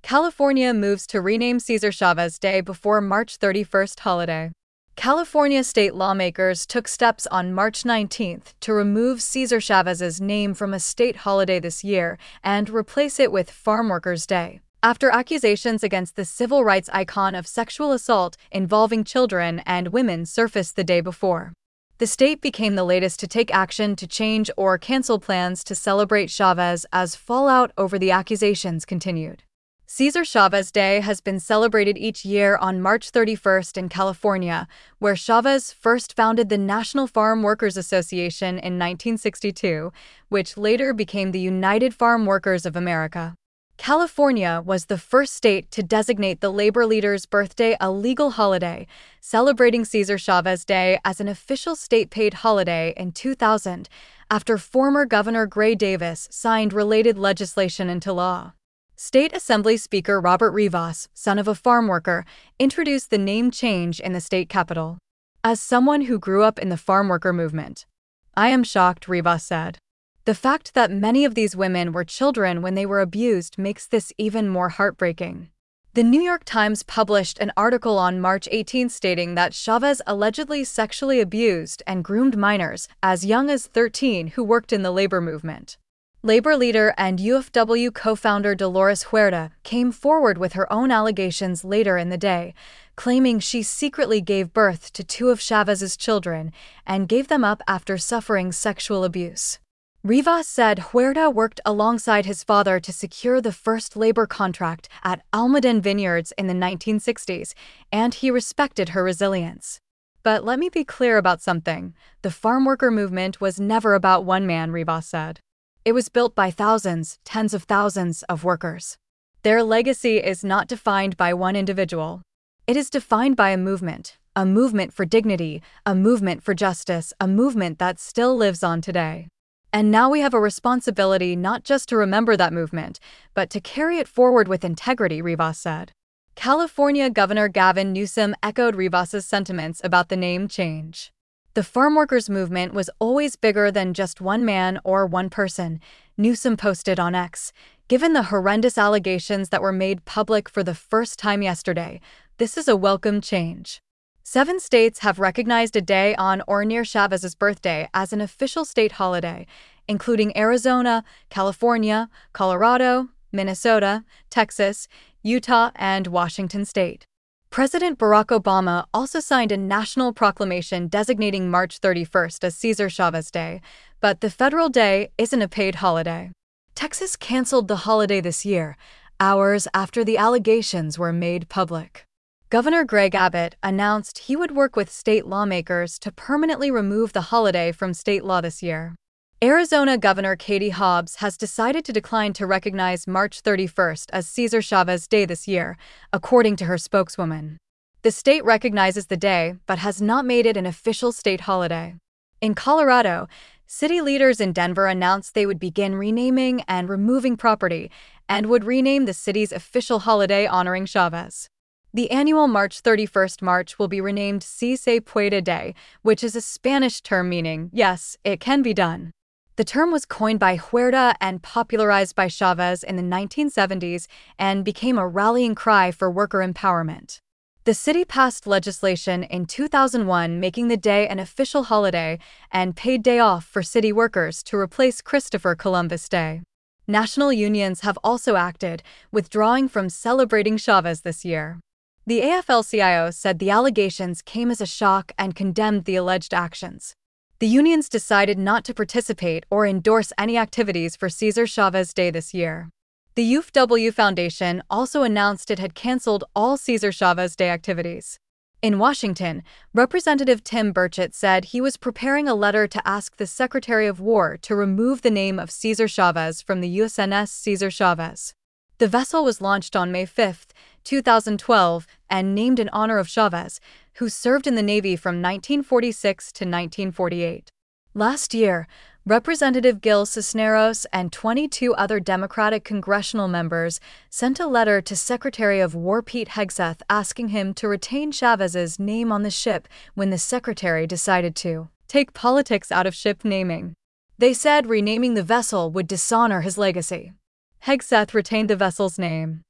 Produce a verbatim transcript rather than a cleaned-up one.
California moves to rename Cesar Chavez Day before March thirty-first holiday. California state lawmakers took steps on March nineteenth to remove Cesar Chavez's name from a state holiday this year and replace it with Farmworkers Day, after accusations against the civil rights icon of sexual assault involving children and women surfaced the day before. The state became the latest to take action to change or cancel plans to celebrate Chavez as fallout over the accusations continued. Cesar Chavez Day has been celebrated each year on March thirty-first in California, where Chavez first founded the National Farm Workers Association in nineteen sixty-two, which later became the United Farm Workers of America. California was the first state to designate the labor leader's birthday a legal holiday, celebrating Cesar Chavez Day as an official state-paid holiday in two thousand, after former Governor Gray Davis signed related legislation into law. State Assembly Speaker Robert Rivas, son of a farm worker, introduced the name change in the state capitol. As someone who grew up in the farm worker movement, I am shocked, Rivas said. The fact that many of these women were children when they were abused makes this even more heartbreaking. The New York Times published an article on March eighteenth stating that Chavez allegedly sexually abused and groomed minors as young as thirteen who worked in the labor movement. Labor leader and U F W co-founder Dolores Huerta came forward with her own allegations later in the day, claiming she secretly gave birth to two of Chavez's children and gave them up after suffering sexual abuse. Rivas said Huerta worked alongside his father to secure the first labor contract at Almaden Vineyards in the nineteen sixties, and he respected her resilience. But let me be clear about something. The farm worker movement was never about one man, Rivas said. It was built by thousands, tens of thousands of workers. Their legacy is not defined by one individual. It is defined by a movement, a movement for dignity, a movement for justice, a movement that still lives on today. And now we have a responsibility not just to remember that movement, but to carry it forward with integrity, Rivas said. California Governor Gavin Newsom echoed Rivas's sentiments about the name change. The farmworkers movement was always bigger than just one man or one person, Newsom posted on X. Given the horrendous allegations that were made public for the first time yesterday, this is a welcome change. Seven states have recognized a day on or near Chavez's birthday as an official state holiday, including Arizona, California, Colorado, Minnesota, Texas, Utah, and Washington state. President Barack Obama also signed a national proclamation designating March thirty-first as Cesar Chavez Day, but the federal day isn't a paid holiday. Texas canceled the holiday this year, hours after the allegations were made public. Governor Greg Abbott announced he would work with state lawmakers to permanently remove the holiday from state law this year. Arizona Governor Katie Hobbs has decided to decline to recognize March thirty-first as Cesar Chavez Day this year, according to her spokeswoman. The state recognizes the day, but has not made it an official state holiday. In Colorado, city leaders in Denver announced they would begin renaming and removing property and would rename the city's official holiday honoring Chavez. The annual March thirty-first march will be renamed Si Se Puede Day, which is a Spanish term meaning, yes, it can be done. The term was coined by Huerta and popularized by Chavez in the nineteen seventies and became a rallying cry for worker empowerment. The city passed legislation in two thousand one making the day an official holiday and paid day off for city workers to replace Christopher Columbus Day. National unions have also acted, withdrawing from celebrating Chavez this year. The A F L C I O said the allegations came as a shock and condemned the alleged actions. The unions decided not to participate or endorse any activities for Cesar Chavez Day this year. The U F W Foundation also announced it had canceled all Cesar Chavez Day activities. In Washington, Representative Tim Burchett said he was preparing a letter to ask the Secretary of War to remove the name of Cesar Chavez from the U S N S Cesar Chavez. The vessel was launched on May fifth, two thousand twelve, and named in honor of Chavez, who served in the Navy from nineteen forty-six to nineteen forty-eight. Last year, Representative Gil Cisneros and twenty-two other Democratic congressional members sent a letter to Secretary of War Pete Hegseth asking him to retain Chavez's name on the ship when the secretary decided to take politics out of ship naming. They said renaming the vessel would dishonor his legacy. Hegseth retained the vessel's name.